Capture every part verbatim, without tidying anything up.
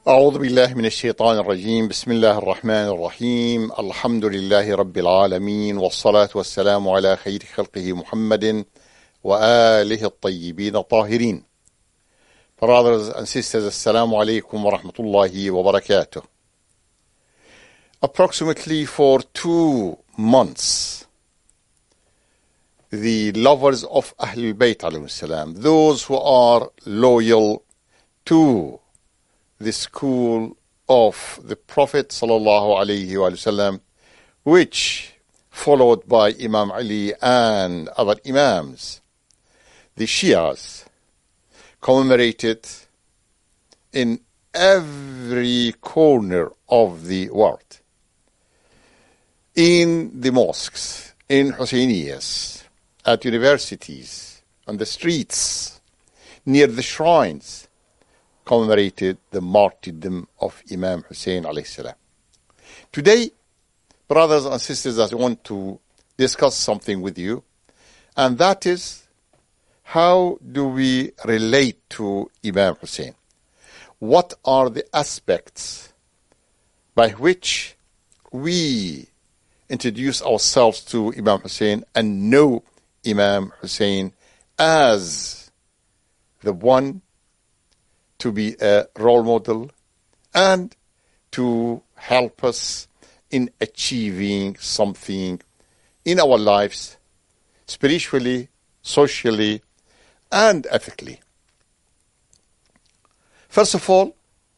أعوذ بالله من الشيطان الرجيم بسم الله الرحمن الرحيم الحمد لله رب العالمين والصلاة والسلام على خير خلقه محمد وآله الطيبين الطاهرين. Brothers and sisters, Assalamu alaikum wa rahmatullahi wa barakatuh. Approximately for two months, the lovers of Ahlul Bayt alayhim salam, those who are loyal to the school of the Prophet sallallahu alayhi wa sallam, which followed by Imam Ali and other Imams, the Shias, commemorated in every corner of the world, in the mosques, in Husseinias, at universities, on the streets, near the shrines, commemorated the martyrdom of Imam Hussein alayhi salam. Today, brothers and sisters, I want to discuss something with you, and that is, how do we relate to Imam Hussein? What are the aspects by which we introduce ourselves to Imam Hussein and know Imam Hussein as the one to be a role model and to help us in achieving something in our lives, spiritually, socially, and ethically. First of all,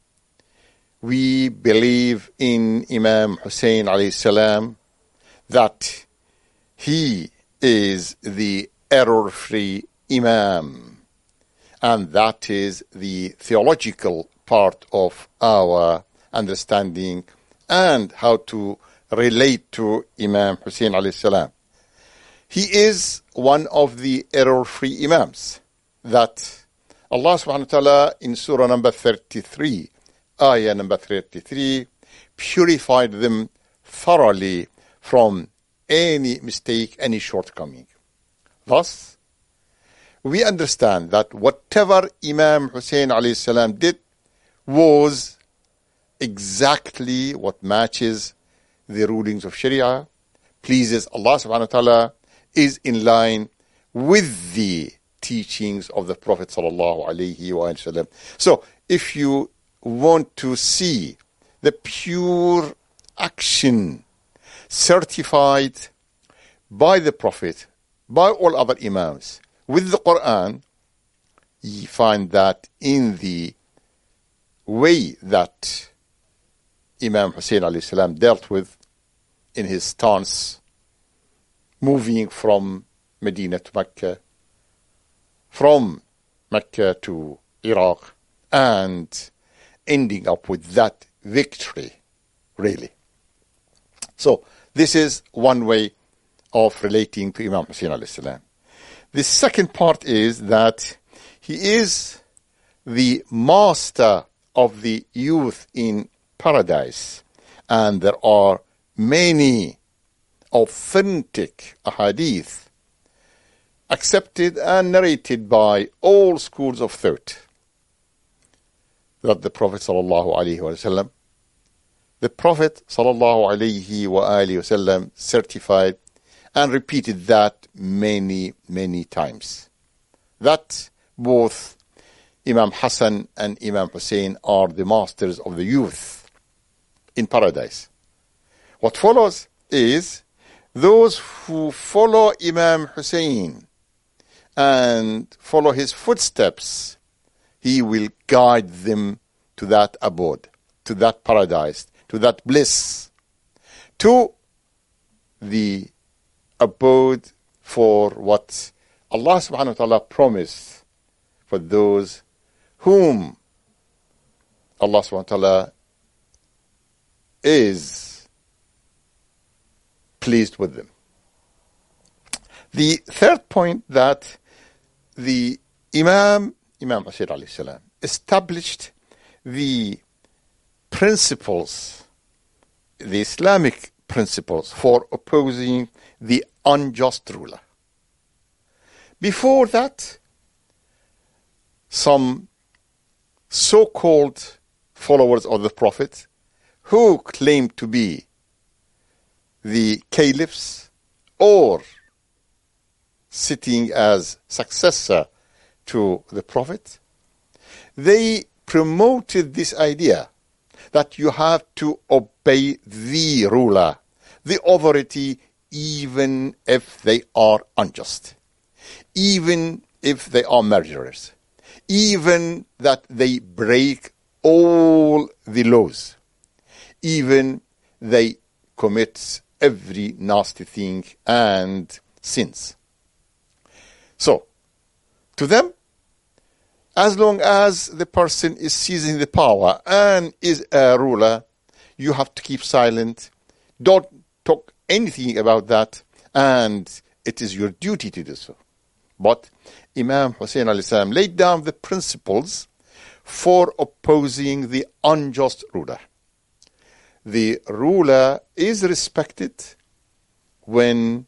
we believe in Imam Hussein alayhi salam that he is the error-free Imam. And that is the theological part of our understanding and how to relate to Imam Hussein alayhi salam. He is one of the error-free Imams that Allah subhanahu wa ta'ala in Surah number thirty-three, ayah number thirty-three, purified them thoroughly from any mistake, any shortcoming. Thus, we understand that whatever Imam Hussein alayhi salam did was exactly what matches the rulings of Sharia, pleases Allah subhanahu wa ta'ala, is in line with the teachings of the Prophet sallallahu alayhi wa sallam. So, if you want to see the pure action certified by the Prophet, by all other Imams, with the Quran, you find that in the way that Imam Hussein alayhi salam dealt with in his stance, moving from Medina to Mecca, from Mecca to Iraq, and ending up with that victory, really. So, this is one way of relating to Imam Hussein alayhi salam. The second part is that he is the master of the youth in paradise. And there are many authentic ahadith accepted and narrated by all schools of thought that the Prophet sallallahu alaihi wasallam, the Prophet sallallahu alaihi wasallam certified and repeated that many, many times. That both Imam Hassan and Imam Hussein are the masters of the youth in paradise. What follows is those who follow Imam Hussein and follow his footsteps, he will guide them to that abode, to that paradise, to that bliss, to the abode for what Allah subhanahu wa ta'ala promised for those whom Allah subhanahu wa ta'ala is pleased with them. The third point that the Imam, Imam Hussein alayhi salam, established the principles, the Islamic principles for opposing the unjust ruler. Before that, some so-called followers of the Prophet who claim to be the caliphs or sitting as successor to the Prophet, they promoted this idea that you have to obey the ruler, the authority, even if they are unjust, even if they are murderers, even that they break all the laws, even they commit every nasty thing and sins. So, to them, as long as the person is seizing the power and is a ruler, you have to keep silent. Don't talk anything about that, and it is your duty to do so. But Imam Hussein alayhi salam laid down the principles for opposing the unjust ruler. The ruler is respected when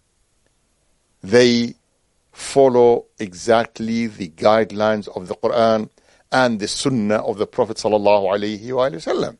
they follow exactly the guidelines of the Quran and the Sunnah of the Prophet sallallahu alaihi wasallam.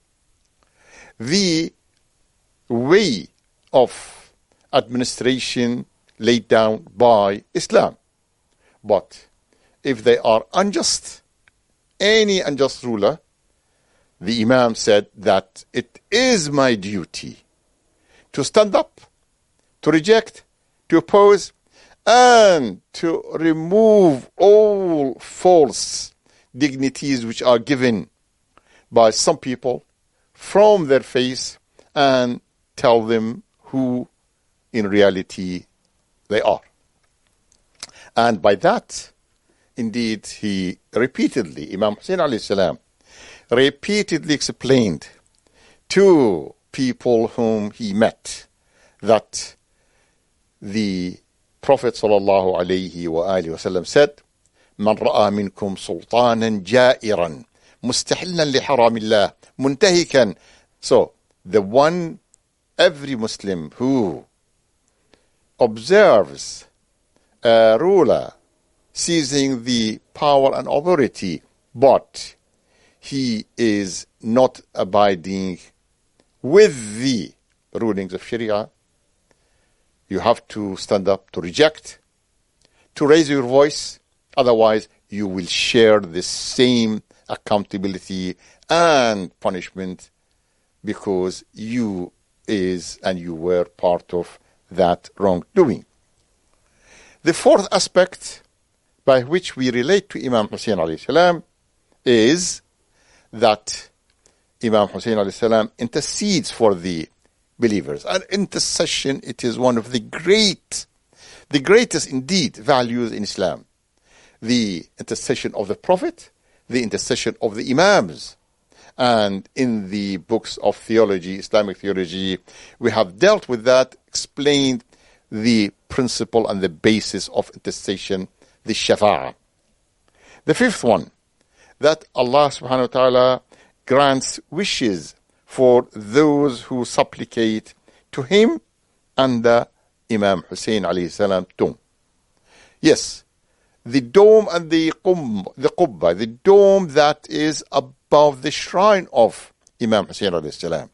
The way of administration laid down by Islam. But if they are unjust, any unjust ruler, the Imam said that it is my duty to stand up, to reject, to oppose, and to remove all false dignities which are given by some people from their face and tell them who in reality they are. And by that, indeed, he repeatedly, Imam Hussein alayhi salam, repeatedly explained to people whom he met that the Prophet sallallahu alayhi wa alihi wasallam said, "Man ra'a minkum sultanan ja'iran, mustahillan li haramillah, muntahikan." So, the one, every Muslim who observes a ruler seizing the power and authority, but he is not abiding with the rulings of Sharia, you have to stand up to reject, to raise your voice, otherwise you will share the same accountability and punishment because you is and you were part of that wrongdoing. The fourth aspect by which we relate to Imam Hussein alayhi salam is that Imam Hussein alayhi salam intercedes for the believers. And intercession, it is one of the great, the greatest indeed values in Islam. The intercession of the Prophet, the intercession of the Imams. And in the books of theology, Islamic theology, we have dealt with that, explained the principle and the basis of intercession, the shafa'ah. The fifth one, that Allah subhanahu wa ta'ala grants wishes for those who supplicate to him under Imam Hussein alayhi salam tomb. Yes, the dome and the qum, the qubba, the dome that is above the shrine of Imam Hussein alayhi salam.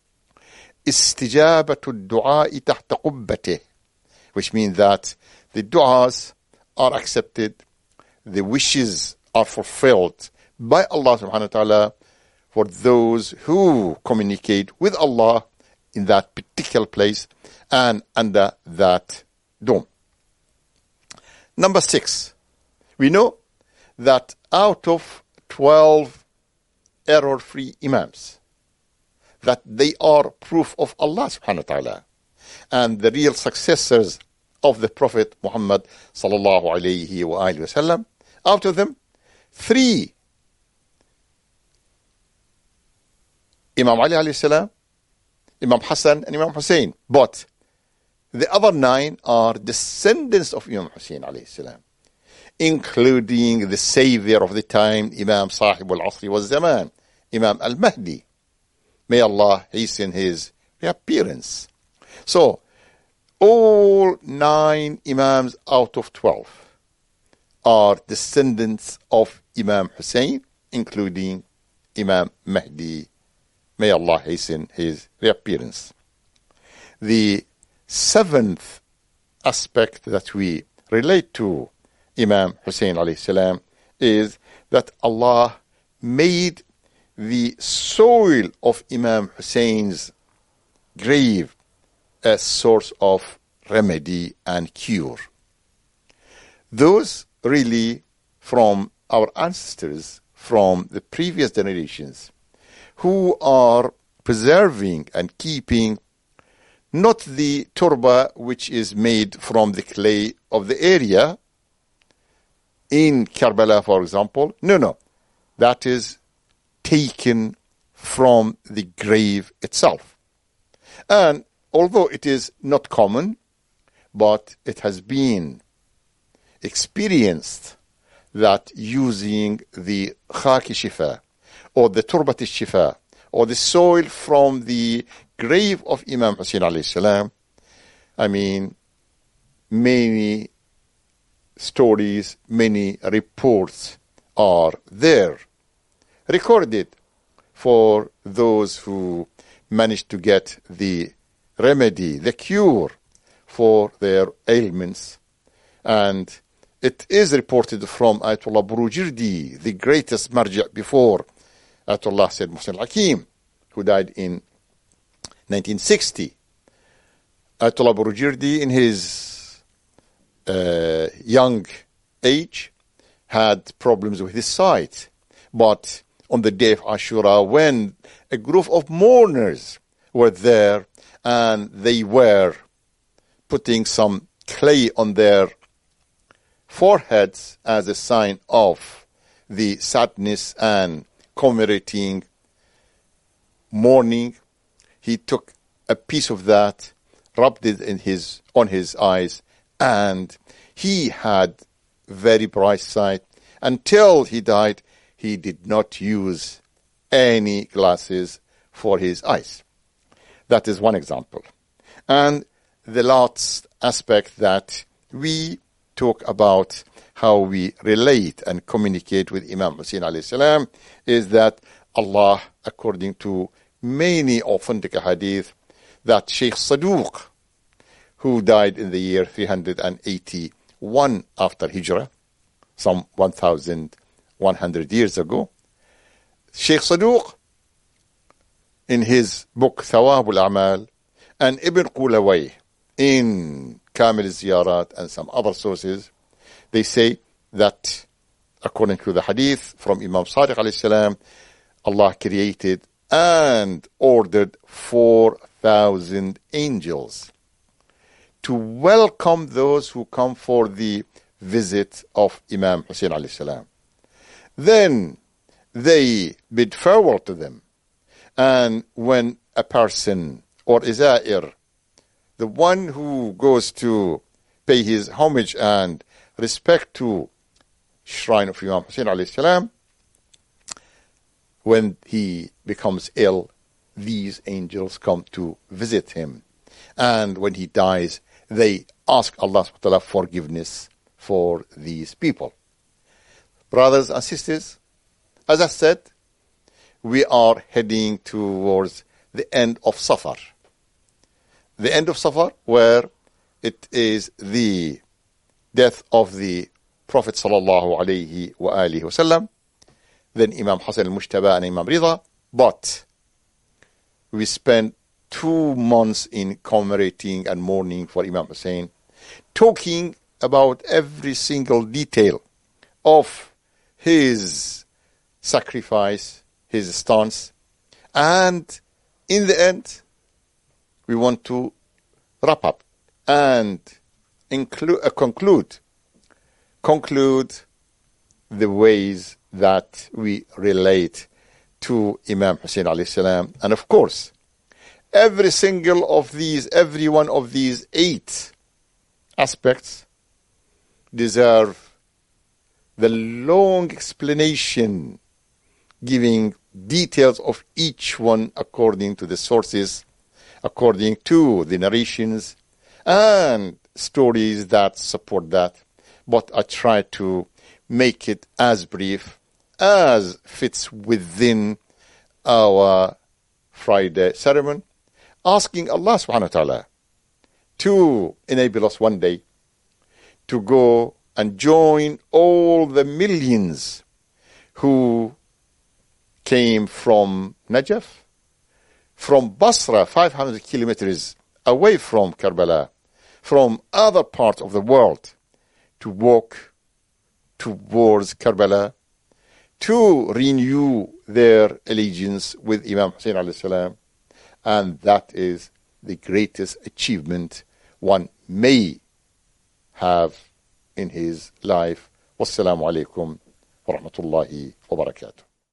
Istijabatu du'a'i tahta qubbatih, which means that the du'as are accepted, the wishes are fulfilled by Allah subhanahu wa ta'ala for those who communicate with Allah in that particular place and under that dome. Number six, we know that out of twelve error-free imams, that they are proof of Allah subhanahu wa ta'ala and the real successors of the Prophet Muhammad sallallahu alayhi wa alihi wasallam. Out of them, three, Imam Ali alayhi salam, Imam Hassan and Imam Hussein. But the other nine are descendants of Imam Hussein alayhi salam, including the savior of the time, Imam Sahib al-Asri wal-Zaman, Imam al-Mahdi. May Allah hasten his reappearance. So, all nine Imams out of twelve are descendants of Imam Hussein, including Imam Mahdi May Allah hasten his reappearance. The seventh aspect that we relate to Imam Hussein alayhi salam is that Allah made the soil of Imam Hussein's grave a source of remedy and cure. Those really from our ancestors, from the previous generations, who are preserving and keeping not the turba which is made from the clay of the area in Karbala, for example. No, no. That is taken from the grave itself. And although it is not common, but it has been experienced that using the khaki shifa or the turbat shifa or the soil from the grave of Imam Hussein alayhi salam, I mean, many stories, many reports are there recorded for those who managed to get the remedy, the cure for their ailments. And it is reported from Ayatollah Burujirdi, the greatest marja' before Ayatollah Sayyid Muhsin al-Hakim, who died in nineteen sixty. Ayatollah Burujirdi, in his uh, young age, had problems with his sight. But on the day of Ashura, when a group of mourners were there and they were putting some clay on their foreheads as a sign of the sadness and commemorating mourning, he took a piece of that, rubbed it in his on his eyes, and he had very bright sight. Until he died, he did not use any glasses for his eyes. That is one example. And the last aspect that we talk about how we relate and communicate with Imam Hussein alayhi salam is that Allah, according to many authentic hadith, that Sheikh Saduq, who died in the year three hundred eighty-one after Hijrah, some one thousand one hundred years ago, Sheikh Saduq, in his book Thawab al-Amal, and Ibn Qulaway in Kamil al-Ziyarat and some other sources, they say that according to the hadith from Imam Sadiq alayhi salam, Allah created and ordered four thousand angels to welcome those who come for the visit of Imam Hussein alayhi salam. Then they bid farewell to them. And when a person or Izair, the one who goes to pay his homage and respect to shrine of Imam Hussein alayhi salam, when he becomes ill, these angels come to visit him. And when he dies, they ask Allah subhanahu wa ta'ala forgiveness for these people. Brothers and sisters, as I said, we are heading towards the end of Safar. The end of Safar, where it is the death of the Prophet sallallahu alayhi wa alihi wa sallam, then Imam Hassan al-Mujtaba and Imam Rida. But we spent two months in commemorating and mourning for Imam Hussein, talking about every single detail of his sacrifice, his stance, and in the end, we want to wrap up and include, uh, conclude, conclude the ways that we relate to Imam Hussein alayhi salam. And of course, every single of these, every one of these eight aspects deserve the long explanation, giving details of each one according to the sources, according to the narrations and stories that support that. But I try to make it as brief as fits within our Friday ceremony, asking Allah subhanahu wa ta'ala to enable us one day to go and join all the millions who came from Najaf, from Basra, five hundred kilometers away from Karbala, from other parts of the world, to walk towards Karbala, to renew their allegiance with Imam Hussein alayhi salam. And that is the greatest achievement one may have in his life. Wassalamu alaikum wa rahmatullahi wa barakatuh.